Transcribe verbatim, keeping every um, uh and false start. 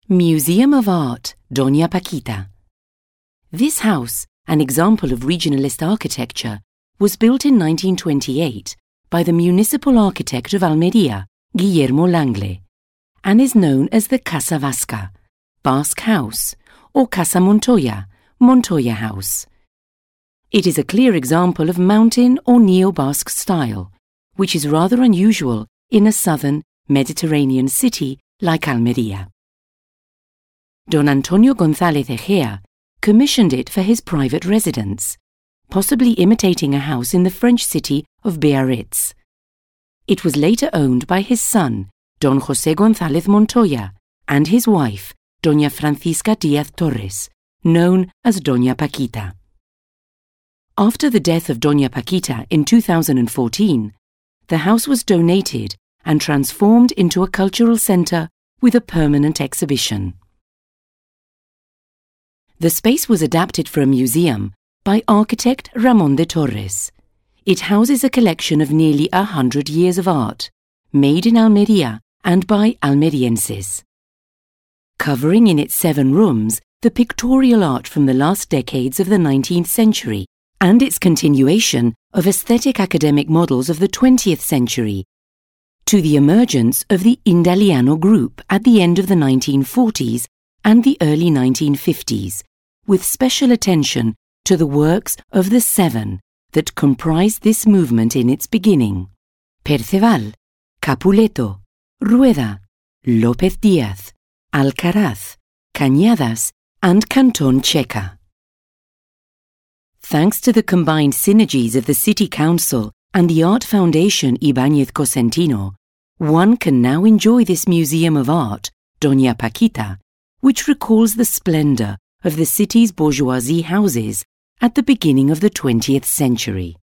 Museum of Art, Doña Paquita. This house, an example of regionalist architecture, was built in nineteen twenty-eight by the municipal architect of Almería, Guillermo Langle, and is known as the Casa Vasca, Basque House, or Casa Montoya, Montoya House. It is a clear example of mountain or neo-Basque style, which is rather unusual in a southern Mediterranean city like Almería. Don Antonio González Egea commissioned it for his private residence, possibly imitating a house in the French city of Biarritz. It was later owned by his son, Don José González Montoya, and his wife, Doña Francisca Díaz Torres, known as Doña Paquita. After the death of Doña Paquita in two thousand fourteen, the house was donated and transformed into a cultural centre with a permanent exhibition. The space was adapted for a museum by architect Ramón de Torres. It houses a collection of nearly a hundred years of art, made in Almería and by Almerienses. Covering in its seven rooms the pictorial art from the last decades of the nineteenth century and its continuation of aesthetic academic models of the twentieth century, to the emergence of the Indaliano group at the end of the nineteen forties and the early nineteen fifties, with special attention to the works of the seven that comprised this movement in its beginning: Perceval, Capuleto, Rueda, López Díaz, Alcaraz, Cañadas, and Canton Checa. Thanks to the combined synergies of the City Council and the Art Foundation Ibáñez Cosentino, one can now enjoy this museum of art, Doña Paquita, which recalls the splendour of the city's bourgeoisie houses at the beginning of the twentieth century.